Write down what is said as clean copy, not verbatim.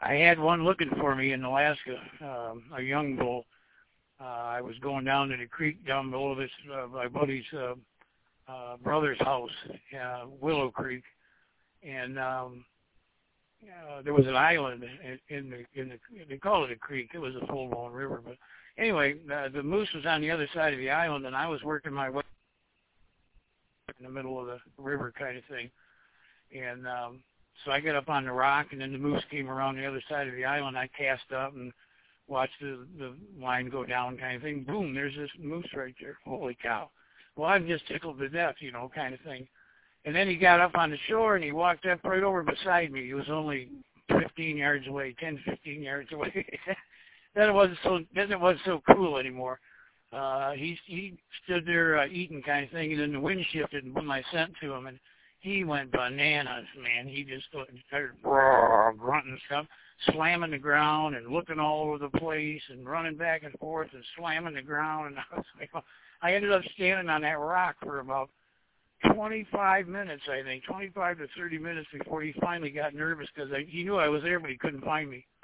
I had one looking for me in Alaska, a young bull. I was going down to the creek down below this my buddy's brother's house, Willow Creek, and there was an island in the they call it a creek. It was a full-blown river, but anyway, the moose was on the other side of the island, and I was working my way in the middle of the river kind of thing, and so I got up on the rock, and then the moose came around the other side of the island. I cast up and watched the line go down kind of thing. Boom, there's this moose right there. Holy cow. Well, I'm just tickled to death, you know, kind of thing. And then he got up on the shore, and he walked up right over beside me. He was only 15 yards away, 10, 15 yards away. Then it wasn't so cool anymore. He stood there eating kind of thing, and then the wind shifted, and boom, I sent to him, and he went bananas, man. He just started grunting stuff, slamming the ground and looking all over the place and running back and forth and slamming the ground. And I was like, I ended up standing on that rock for about 25 minutes, I think, 25 to 30 minutes before he finally got nervous because he knew I was there, but he couldn't find me.